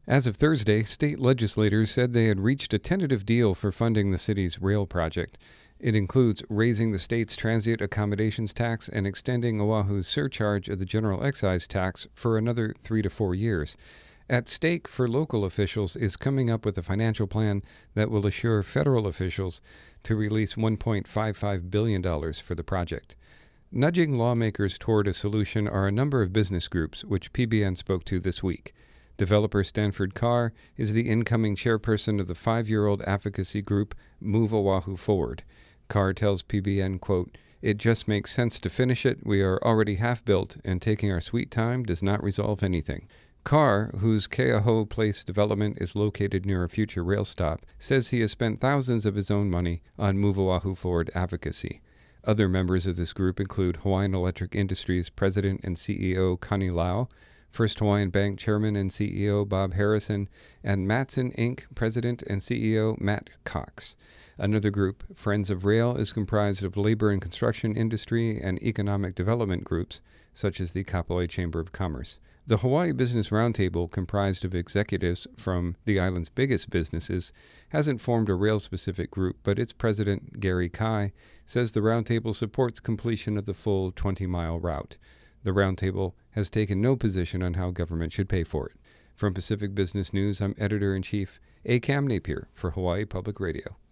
As of Thursday, state legislators said they had reached a tentative deal for funding the city's rail project. It includes raising the state's transient accommodations tax and extending Oahu's surcharge of the general excise tax for another 3 to 4 years. At stake for local officials is coming up with a financial plan that will assure federal officials to release $1.55 billion for the project. Nudging lawmakers toward a solution are a number of business groups, which PBN spoke to this week. Developer Stanford Carr is the incoming chairperson of the 5-year-old advocacy group Move Oahu Forward. Carr tells PBN, quote, "It just makes sense to finish it. We are already half built, and taking our sweet time does not resolve anything." Carr, whose Keaho Place development is located near a future rail stop, says he has spent thousands of his own money on Move Oahu Forward advocacy. Other members of this group include Hawaiian Electric Industries President and CEO Connie Lau, First Hawaiian Bank Chairman and CEO Bob Harrison, and Matson Inc. President and CEO Matt Cox. Another group, Friends of Rail, is comprised of labor and construction industry and economic development groups, such as the Kapolei Chamber of Commerce. The Hawaii Business Roundtable, comprised of executives from the island's biggest businesses, hasn't formed a rail-specific group, but its president, Gary Kai, says the roundtable supports completion of the full 20-mile route. The roundtable has taken no position on how government should pay for it. From Pacific Business News, I'm Editor-in-Chief A. Cam Napier for Hawaii Public Radio.